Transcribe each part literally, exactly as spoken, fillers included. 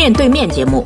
面对面节目。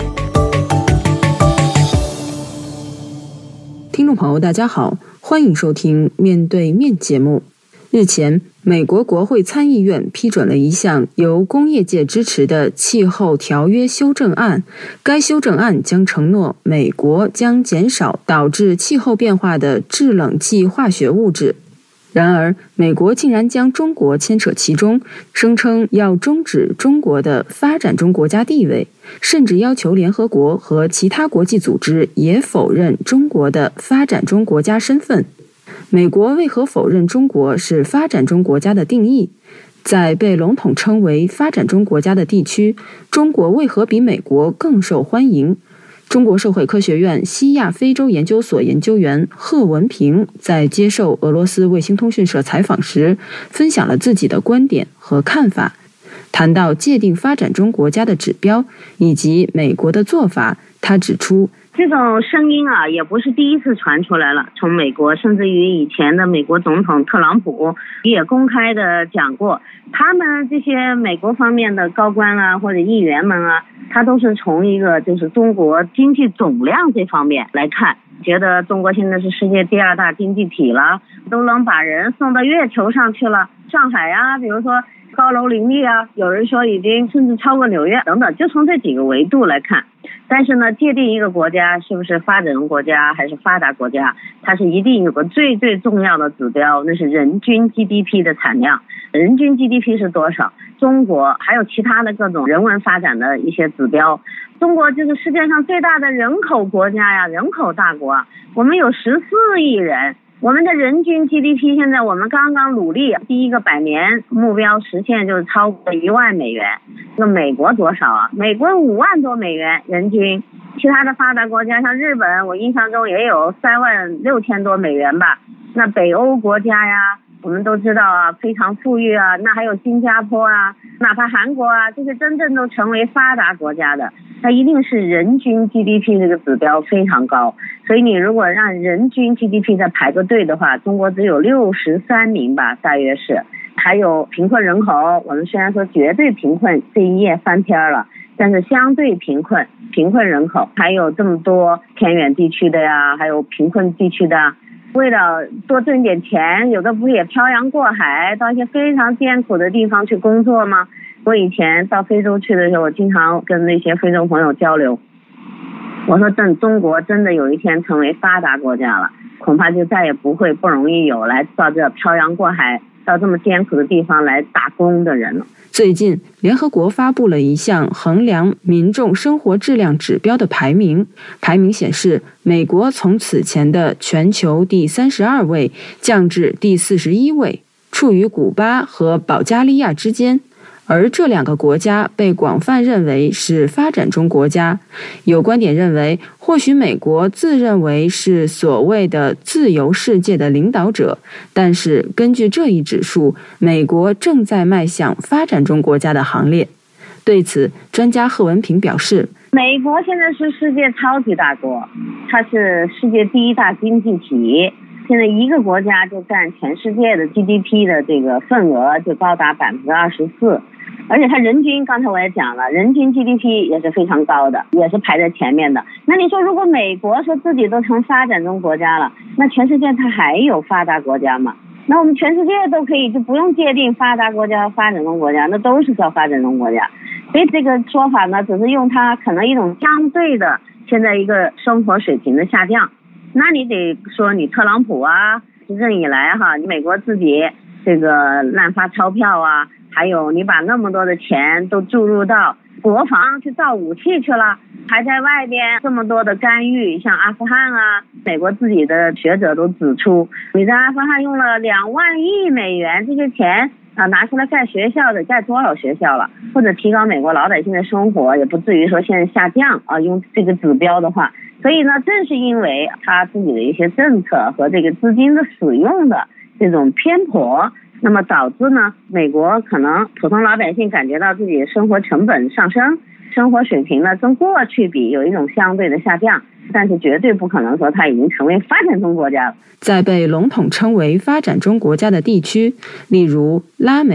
听众朋友大家好，欢迎收听面对面节目。日前，美国国会参议院批准了一项由工业界支持的气候条约修正案，该修正案将承诺美国将减少导致气候变化的制冷剂化学物质。然而，美国竟然将中国牵扯其中，声称要终止中国的发展中国家地位，甚至要求联合国和其他国际组织也否认中国的发展中国家身份。美国为何否认中国是发展中国家的定义？在被笼统称为发展中国家的地区，中国为何比美国更受欢迎？中国社会科学院西亚非洲研究所研究员贺文平在接受俄罗斯卫星通讯社采访时，分享了自己的观点和看法。谈到界定发展中国家的指标以及美国的做法，他指出， 这种声音啊，也不是第一次传出来了。从美国，甚至于以前的美国总统特朗普也公开的讲过，他们这些美国方面的高官啊，或者议员们啊，他都是从一个就是中国经济总量这方面来看，觉得中国现在是世界第二大经济体了，都能把人送到月球上去了。上海啊，比如说高楼林立啊，有人说已经甚至超过纽约等等，就从这几个维度来看。但是呢，界定一个国家是不是发展中国家还是发达国家，它是一定有个最最重要的指标，那是人均 G D P 的产量。人均 G D P 是多少？中国还有其他的各种人文发展的一些指标。中国就是世界上最大的人口国家呀，人口大国，我们有十四亿人。我们的人均 G D P 现在我们刚刚努力第一个百年目标实现，就是超过一万美元。那美国多少啊？美国五万多美元人均，其他的发达国家像日本，我印象中也有三万六千多美元吧。那北欧国家呀，我们都知道啊，非常富裕啊，那还有新加坡啊，哪怕韩国啊，这些真正都成为发达国家的，它一定是人均 G D P 这个指标非常高。所以你如果让人均 G D P 再排个队的话，中国只有六十三名吧，大约是。还有贫困人口，我们虽然说绝对贫困这一页翻篇了，但是相对贫困贫困人口还有这么多偏远地区的呀，还有贫困地区的，为了多挣点钱，有的不也漂洋过海到一些非常艰苦的地方去工作吗？我以前到非洲去的时候，我经常跟那些非洲朋友交流，我说等中国真的有一天成为发达国家了，恐怕就再也不会不容易有来到这漂洋过海到这么艰苦的地方来打工的人了。 最近，联合国发布了一项衡量民众生活质量指标的排名，排名显示，美国从此前的全球第三十二位降至第四十一位，处于古巴和保加利亚之间。而这两个国家被广泛认为是发展中国家。有观点认为，或许美国自认为是所谓的自由世界的领导者，但是根据这一指数，美国正在迈向发展中国家的行列。对此，专家贺文平表示， 美国现在是世界超级大国，它是世界第一大经济体，现在一个国家就占全世界的 G D P 的这个份额就高达百分之二十四。而且它人均，刚才我也讲了，人均 G D P 也是非常高的，也是排在前面的。那你说，如果美国说自己都成发展中国家了，那全世界它还有发达国家吗？那我们全世界都可以就不用界定发达国家、发展中国家，那都是叫发展中国家。所以这个说法呢，只是用它可能一种相对的现在一个生活水平的下降。那你得说你特朗普啊，执政以来哈，你美国自己这个滥发钞票啊，还有你把那么多的钱都注入到国防去造武器去了，还在外边这么多的干预，像阿富汗啊，美国自己的学者都指出，你在阿富汗用了两万亿美元，这些钱啊拿出来盖学校的，盖多少学校了，或者提高美国老百姓的生活，也不至于说现在下降啊。用这个指标的话，所以呢，正是因为他自己的一些政策和这个资金的使用的这种偏颇，那么导致呢，美国可能普通老百姓感觉到自己的生活成本上升，生活水平呢跟过去比有一种相对的下降，但是绝对不可能说它已经成为发展中国家了。 在被笼统称为发展中国家的地区，例如拉美、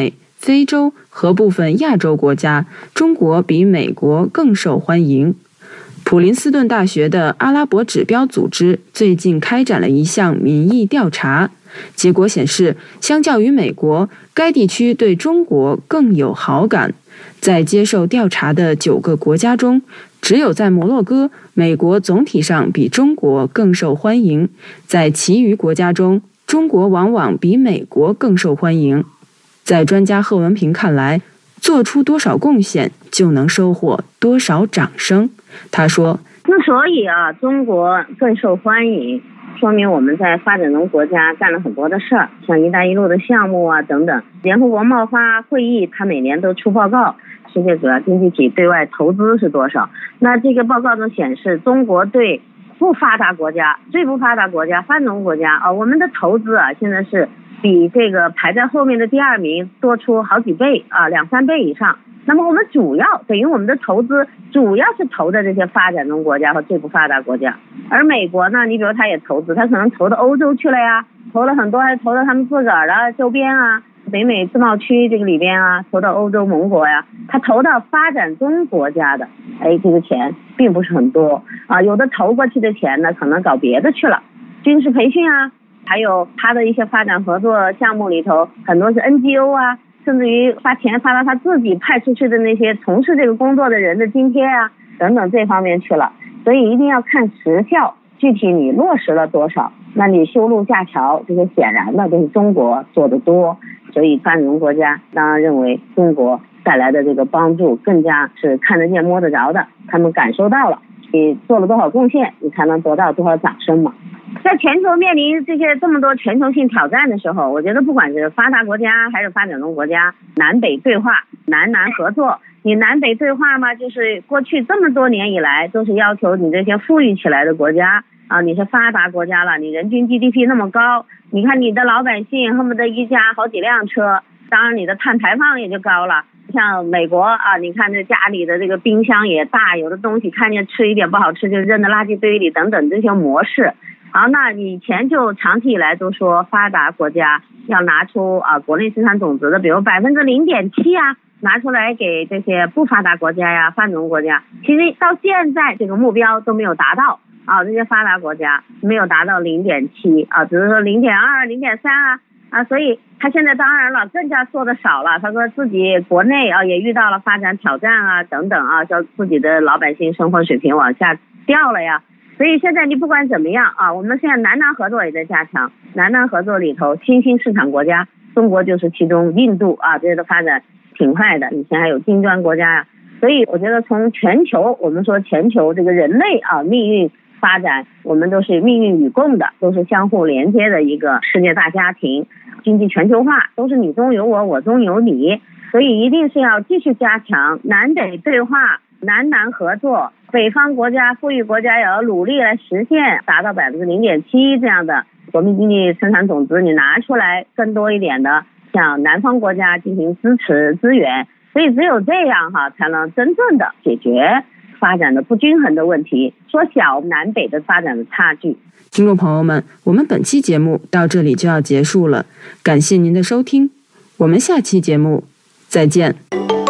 非洲和部分亚洲国家，中国比美国更受欢迎。普林斯顿大学的阿拉伯指标组织最近开展了一项民意调查，结果显示，相较于美国，该地区对中国更有好感。在接受调查的九个国家中，只有在摩洛哥，美国总体上比中国更受欢迎。在其余国家中，中国往往比美国更受欢迎。在专家贺文平看来，做出多少贡献就能收获多少掌声。他说， 之所以啊中国更受欢迎，说明我们在发展中国家干了很多的事儿，像一带一路的项目啊等等。联合国贸发会议它每年都出报告，世界主要经济体对外投资是多少。那这个报告中显示，中国对不发达国家、最不发达国家、发展中国家啊，我们的投资啊现在是比这个排在后面的第二名多出好几倍啊，两三倍以上。那么我们主要等于我们的投资主要是投的这些发展中国家和最不发达国家，而美国呢，你比如他也投资，他可能投到欧洲去了呀，投了很多，还投到他们自个儿的周边啊，北美自贸区这个里边啊，投到欧洲盟国呀，他投到发展中国家的，哎，这个钱并不是很多啊，有的投过去的钱呢，可能搞别的去了，军事培训啊，还有他的一些发展合作项目里头，很多是 N G O 啊。甚至于发钱发到他自己派出去的那些从事这个工作的人的津贴啊等等这方面去了，所以一定要看实效，具体你落实了多少。那你修路架桥，这些显然的都是中国做得多，所以发展中国家当然认为中国带来的这个帮助更加是看得见摸得着的，他们感受到了，你做了多少贡献，你才能得到多少掌声嘛。在全球面临这些这么多全球性挑战的时候，我觉得不管是发达国家还是发展中国家，南北对话、南南合作。你南北对话嘛，就是过去这么多年以来都是要求你这些富裕起来的国家啊，你是发达国家了，你人均 G D P 那么高，你看你的老百姓恨不得一家好几辆车，当然你的碳排放也就高了。像美国啊，你看这家里的这个冰箱也大，有的东西看见吃一点不好吃就扔到垃圾堆里等等这些模式。好，那以前就长期以来都说发达国家要拿出啊国内生产总值的比如百分之零点七啊拿出来给这些不发达国家呀、发展中国家，其实到现在这个目标都没有达到啊，这些发达国家没有达到零点七啊，只是说零点二、零点三啊啊，所以他现在当然了更加做的少了。他说自己国内啊也遇到了发展挑战啊等等啊，叫自己的老百姓生活水平往下掉了呀。所以现在你不管怎么样啊，我们现在南南合作也在加强，南南合作里头新兴市场国家，中国就是其中，印度啊这些的发展挺快的，以前还有金砖国家呀、啊。所以我觉得从全球，我们说全球这个人类啊命运发展，我们都是命运与共的，都是相互连接的一个世界大家庭，经济全球化都是你中有我，我中有你，所以一定是要继续加强南北对话、南南合作。北方国家、富裕国家也要努力来实现达到百分之零点七这样的国民经济生产总值，你拿出来更多一点的，向南方国家进行支持资源，所以只有这样哈，才能真正的解决发展的不均衡的问题，缩小南北的发展的差距。 听众朋友们，我们本期节目到这里就要结束了，感谢您的收听，我们下期节目再见。